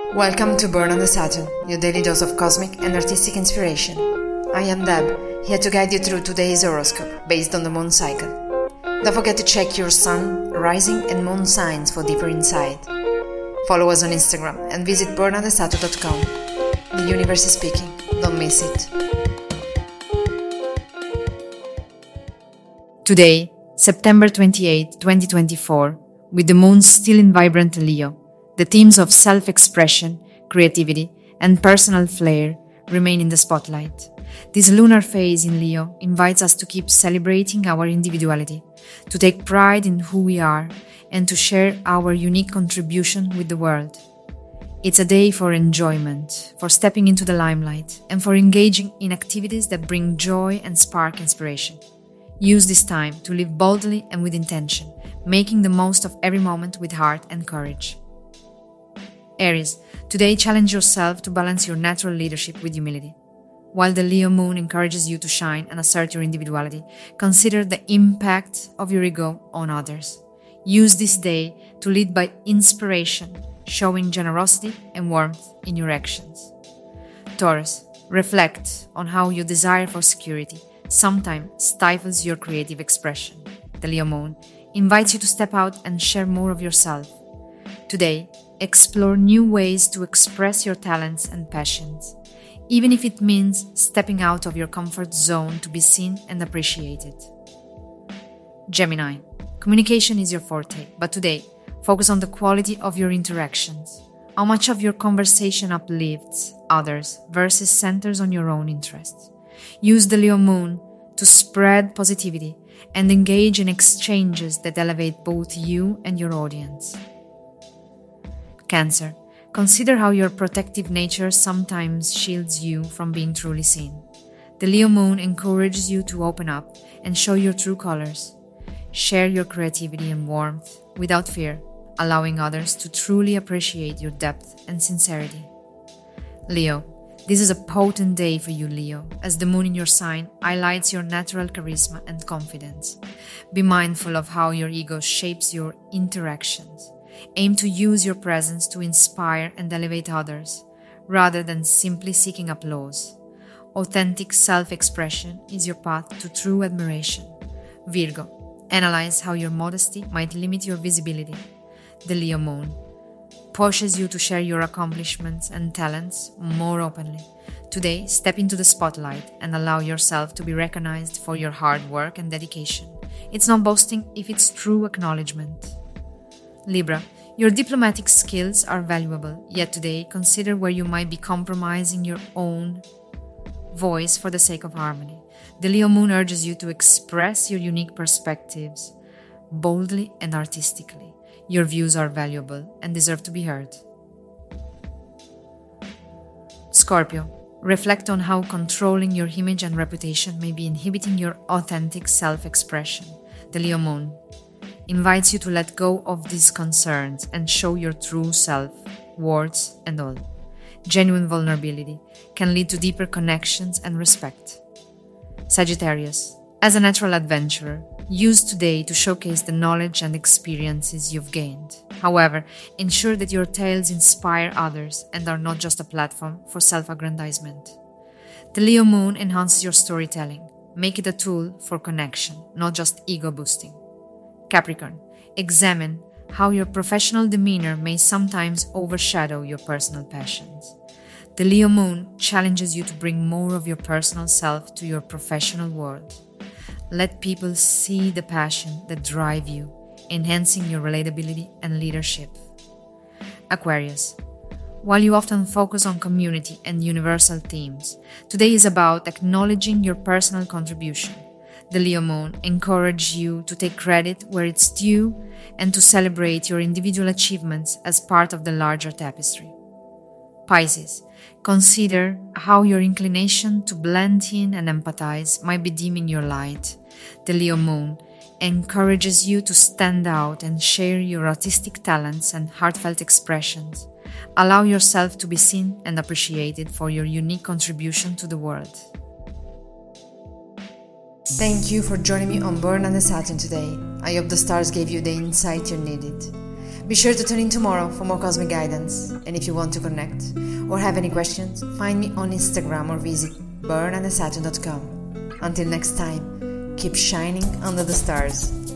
Welcome to Born on the Saturn, your daily dose of cosmic and artistic inspiration. I am Deb, here to guide you through today's horoscope based on the moon cycle. Don't forget to check your sun, rising and moon signs for deeper insight. Follow us on Instagram and visit bornonthesaturn.com. The universe is speaking, don't miss it. Today, September 28, 2024, with the moon still in vibrant Leo, the themes of self-expression, creativity, and personal flair remain in the spotlight. This lunar phase in Leo invites us to keep celebrating our individuality, to take pride in who we are, and to share our unique contribution with the world. It's a day for enjoyment, for stepping into the limelight, and for engaging in activities that bring joy and spark inspiration. Use this time to live boldly and with intention, making the most of every moment with heart and courage. Aries, today challenge yourself to balance your natural leadership with humility. While the Leo moon encourages you to shine and assert your individuality, consider the impact of your ego on others. Use this day to lead by inspiration, showing generosity and warmth in your actions. Taurus, reflect on how your desire for security sometimes stifles your creative expression. The Leo moon invites you to step out and share more of yourself. Today, explore new ways to express your talents and passions, even if it means stepping out of your comfort zone to be seen and appreciated. Gemini, communication is your forte, but today, focus on the quality of your interactions. How much of your conversation uplifts others versus centers on your own interests. Use the Leo moon to spread positivity and engage in exchanges that elevate both you and your audience. Cancer, consider how your protective nature sometimes shields you from being truly seen. The Leo moon encourages you to open up and show your true colors. Share your creativity and warmth without fear, allowing others to truly appreciate your depth and sincerity. Leo, this is a potent day for you, Leo, as the moon in your sign highlights your natural charisma and confidence. Be mindful of how your ego shapes your interactions. Aim to use your presence to inspire and elevate others, rather than simply seeking applause. Authentic self-expression is your path to true admiration. Virgo, analyze how your modesty might limit your visibility. The Leo moon pushes you to share your accomplishments and talents more openly. Today, step into the spotlight and allow yourself to be recognized for your hard work and dedication. It's not boasting if it's true acknowledgement. Libra, your diplomatic skills are valuable, yet today consider where you might be compromising your own voice for the sake of harmony. The Leo moon urges you to express your unique perspectives boldly and artistically. Your views are valuable and deserve to be heard. Scorpio, reflect on how controlling your image and reputation may be inhibiting your authentic self-expression. The Leo moon invites you to let go of these concerns and show your true self, warts and all. Genuine vulnerability can lead to deeper connections and respect. Sagittarius, as a natural adventurer, use today to showcase the knowledge and experiences you've gained. However, ensure that your tales inspire others and are not just a platform for self-aggrandizement. The Leo moon enhances your storytelling. Make it a tool for connection, not just ego boosting. Capricorn, examine how your professional demeanor may sometimes overshadow your personal passions. The Leo moon challenges you to bring more of your personal self to your professional world. Let people see the passion that drives you, enhancing your relatability and leadership. Aquarius, while you often focus on community and universal themes, today is about acknowledging your personal contribution. The Leo moon encourages you to take credit where it's due and to celebrate your individual achievements as part of the larger tapestry. Pisces, consider how your inclination to blend in and empathize might be dimming your light. The Leo moon encourages you to stand out and share your artistic talents and heartfelt expressions. Allow yourself to be seen and appreciated for your unique contribution to the world. Thank you for joining me on Born on the Saturn today. I hope the stars gave you the insight you needed. Be sure to tune in tomorrow for more cosmic guidance. And if you want to connect or have any questions, find me on Instagram or visit burnandesaturn.com. Until next time, keep shining under the stars.